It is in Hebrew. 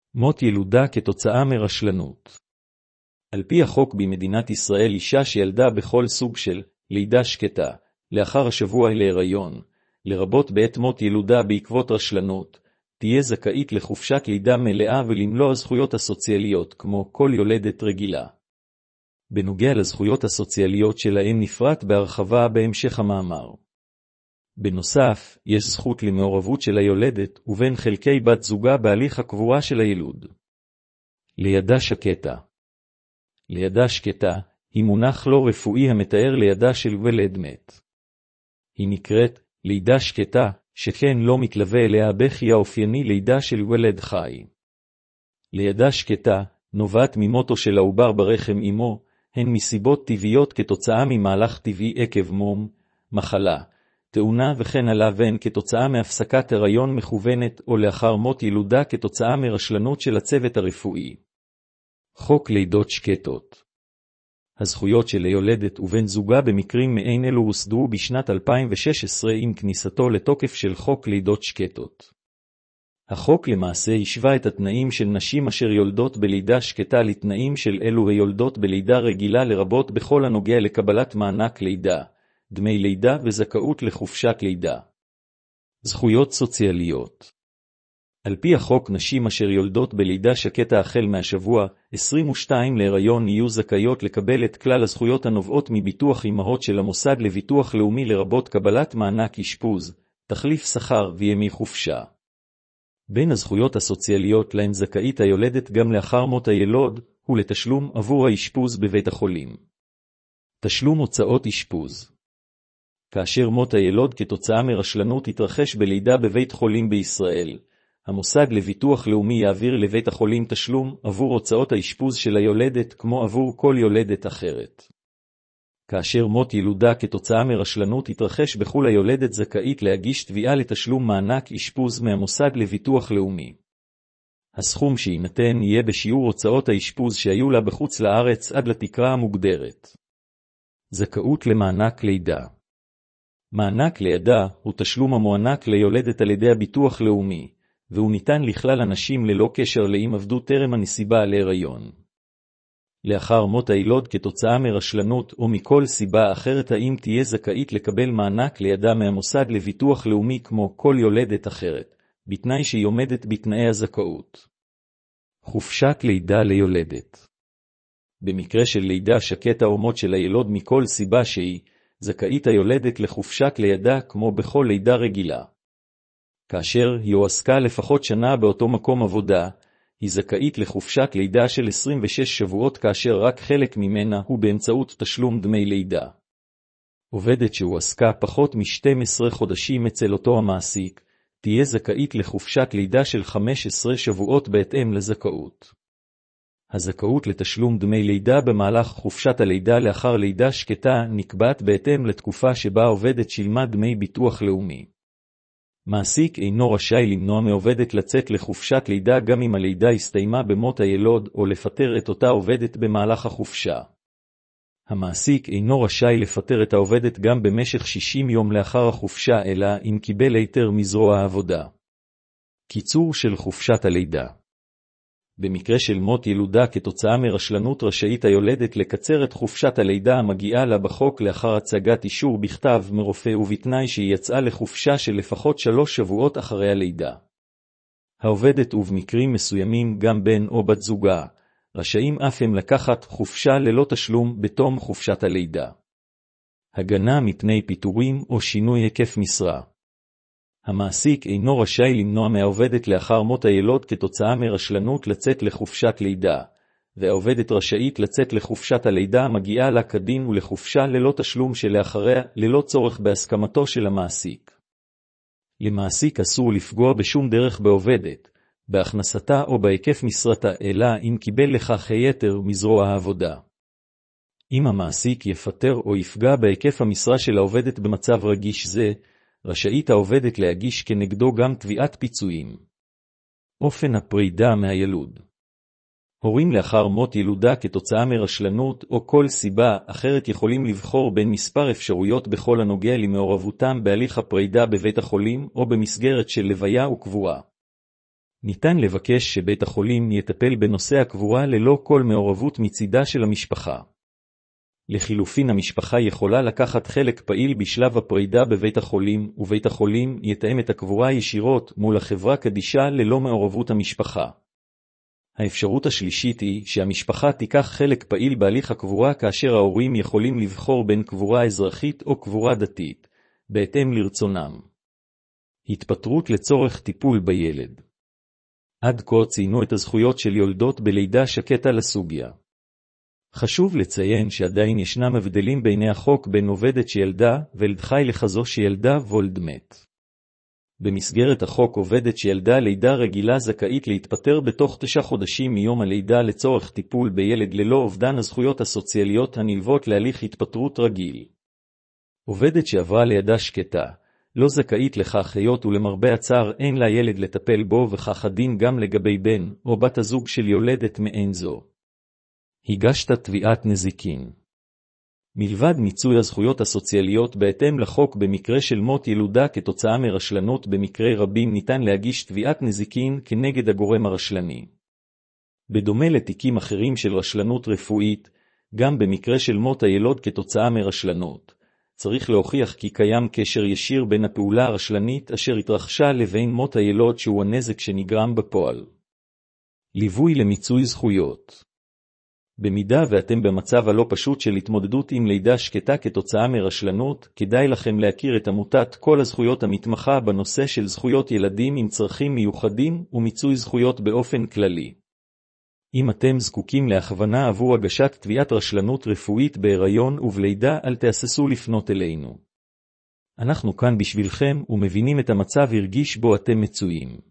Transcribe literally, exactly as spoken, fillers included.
מות ילודה כתוצאה מרשלנות. על פי החוק במדינת ישראל, אישה שילדה בכל סוג של לידה שקטה, לאחר השבוע להיריון, לרבות בעת מות ילודה בעקבות רשלנות, תהיה זכאית לחופשת לידה מלאה ולמלוא הזכויות הסוציאליות כמו כל יולדת רגילה. בנוגע לזכויות הסוציאליות שלהם נפרט בהרחבה בהמשך המאמר. בנוסף, יש זכות למעורבות של היולדת ובין חלקי בת זוגה בהליך הקבורה של הילוד. לידה שקטה. לידה שקטה היא מונח לא רפואי המתאר לידה של ולד מת. היא נקראת לידה שקטה, שכן לא מתלווה אליה בכי האופייני לידה של ולד חי. לידה שקטה נובעת ממותו של העובר ברחם אמו, הן מסיבות טבעיות כתוצאה ממהלך טבעי עקב מום, מחלה, תאונה וכן הלאה, והן כתוצאה מהפסקת הריון מכוונת או לאחר מות ילודה כתוצאה מרשלנות של הצוות הרפואי. חוק לידות שקטות. הזכויות של היולדת ובן זוגה במקרים מעין אלו הוסדרו בשנת אלפיים ושש עשרה עם כניסתו לתוקף של חוק לידות שקטות. החוק למעשה השווה את התנאים של נשים אשר יולדות בלידה שקטה לתנאים של אלו היולדות בלידה רגילה, לרבות בכל הנוגע לקבלת מענק לידה, דמי לידה וזכאות לחופשת לידה. זכויות סוציאליות. על פי החוק, נשים אשר יולדות בלידה שקטה החל מהשבוע עשרים ושתיים להיריון יהיו זכאיות לקבל את כלל הזכויות הנובעות מביטוח אמהות של המוסד לביטוח לאומי, לרבות קבלת מענק אשפוז, תחליף שכר וימי חופשה. בין הזכויות הסוציאליות להם זכאית היולדת גם לאחר מות הילוד הוא לתשלום עבור האשפוז בבית החולים. תשלום הוצאות אשפוז. כאשר מות הילוד כתוצאה מרשלנות התרחש בלידה בבית חולים בישראל, המוסד לביטוח לאומי יעביר לבית החולים תשלום עבור הוצאות האשפוז של היולדת כמו עבור כל יולדת אחרת. כאשר מות ילודה כתוצאה מרשלנות התרחש בחו"ל, היולדת זכאית להגיש תביעה לתשלום מענק אשפוז מהמוסד לביטוח לאומי. הסכום שיינתן יהיה בשיעור הוצאות האשפוז שהיו לה בחוץ לארץ עד לתקרה המוגדרת. זכאות למענק לידה. מענק לידה הוא תשלום המוענק ליולדת על ידי הביטוח לאומי, והוא ניתן לכלל אנשים ללא קשר לאם עבדו טרם הנסיבה להיריון. לאחר מות הילוד כתוצאה מרשלנות או מכל סיבה אחרת, האם תהיה זכאית לקבל מענק לידה מהמוסד לביטוח לאומי כמו כל יולדת אחרת, בתנאי שהיא עומדת בתנאי הזכאות. חופשת לידה ליולדת. במקרה של לידה שקטה או מות של הילוד מכל סיבה שהיא, זכאית היולדת לחופשת לידה כמו בכל לידה רגילה. כאשר היא הועסקה לפחות שנה באותו מקום עבודה, היא זכאית לחופשת לידה של עשרים ושש שבועות, כאשר רק חלק ממנה הוא באמצעות תשלום דמי לידה. עובדת שהועסקה פחות מ-שנים עשר חודשים אצל אותו המעסיק, תהיה זכאית לחופשת לידה של חמישה עשר שבועות בהתאם לזכאות. הזכאות לתשלום דמי לידה במהלך חופשת הלידה לאחר לידה שקטה נקבעת בהתאם לתקופה שבה עובדת שילמה דמי ביטוח לאומי. מעסיק אינו רשאי למנוע מעובדת לצאת לחופשת לידה גם אם הלידה הסתיימה במות הילוד, או לפטר את אותה עובדת במהלך החופשה. המעסיק אינו רשאי לפטר את העובדת גם במשך שישים יום לאחר החופשה, אלא אם קיבל היתר מזרוע העבודה. קיצור של חופשת הלידה. במקרה של מות ילודה כתוצאה מרשלנות, רשאית היולדת לקצר את חופשת הלידה המגיעה לה בחוק לאחר הצגת אישור בכתב מרופא, ובתנאי שהיא יצאה לחופשה של לפחות שלוש שבועות אחרי הלידה. העובדת ובמקרים מסוימים גם בן או בת זוגה, רשאים אף הם לקחת חופשה ללא תשלום בתום חופשת הלידה. הגנה מפני פיטורים או שינוי היקף משרה. המעסיק אינו רשאי למנוע מהעובדת לאחר מות הילוד כתוצאה מרשלנות לצאת לחופשת לידה, והעובדת רשאית לצאת לחופשת הלידה המגיעה לה כדין ולחופשה ללא תשלום שלאחריה, ללא צורך בהסכמתו של המעסיק. למעסיק אסור לפגוע בשום דרך בעובדת, בהכנסתה או בהיקף משרתה, אלא אם קיבל לכך היתר מזרוע העבודה. אם המעסיק יפטר או יפגע בהיקף המשרה של העובדת במצב רגיש זה, רשאית העובדת להגיש כנגדו גם תביעת פיצויים. אופן הפרידה מהילוד. הורים לאחר מות ילודה כתוצאה מרשלנות או כל סיבה אחרת יכולים לבחור בין מספר אפשרויות בכל הנוגע למעורבותם בהליך הפרידה בבית החולים או במסגרת של לוויה וקבורה. ניתן לבקש שבית החולים יטפל בנושא הקבורה ללא כל מעורבות מצידה של המשפחה. לחילופין, המשפחה יכולה לקחת חלק פעיל בשלב הפרידה בבית החולים, ובית החולים יתאם את הקבורה ישירות מול החברה קדישה ללא מעורבות המשפחה. האפשרות השלישית היא שהמשפחה תיקח חלק פעיל בהליך הקבורה, כאשר ההורים יכולים לבחור בין קבורה אזרחית או קבורה דתית, בהתאם לרצונם. התפטרות לצורך טיפול בילד. עד כה ציינו את הזכויות של יולדות בלידה שקטה לסוגיה. חשוב לציין שעדיין ישנם הבדלים בעיני החוק בין עובדת שילדה וילד חי לכזו שילדה וולד מת. במסגרת החוק, עובדת שילדה לידה רגילה זכאית להתפטר בתוך תשעה חודשים מיום הלידה לצורך טיפול בילד ללא אובדן הזכויות הסוציאליות הנלוות להליך התפטרות רגיל. עובדת שעברה לידה שקטה לא זכאית לכך, היות ולמרבה הצער אין לה ילד לטפל בו, וכך הדין גם לגבי בן או בת הזוג של יולדת מעין זו. הגשת תביעת נזיקין. מלבד מיצוי הזכויות הסוציאליות בהתאם לחוק במקרה של מות ילודה כתוצאה מרשלנות, במקרה רבים ניתן להגיש תביעת נזיקין כנגד הגורם הרשלני. בדומה לתיקים אחרים של רשלנות רפואית, גם במקרה של מות הילוד כתוצאה מרשלנות, צריך להוכיח כי קיים קשר ישיר בין הפעולה הרשלנית אשר התרחשה לבין מות הילוד, שהוא הנזק שנגרם בפועל. ליווי למיצוי זכויות. במידה ואתם במצב הלא פשוט של התמודדות עם לידה שקטה כתוצאה מרשלנות, כדאי לכם להכיר את עמותת כל הזכויות המתמחה בנושא של זכויות ילדים עם צרכים מיוחדים ומיצוי זכויות באופן כללי. אם אתם זקוקים להכוונה עבור הגשת תביעת רשלנות רפואית בהיריון ובלידה, אל תהססו לפנות אלינו. אנחנו כאן בשבילכם ומבינים את המצב הרגיש בו אתם מצויים.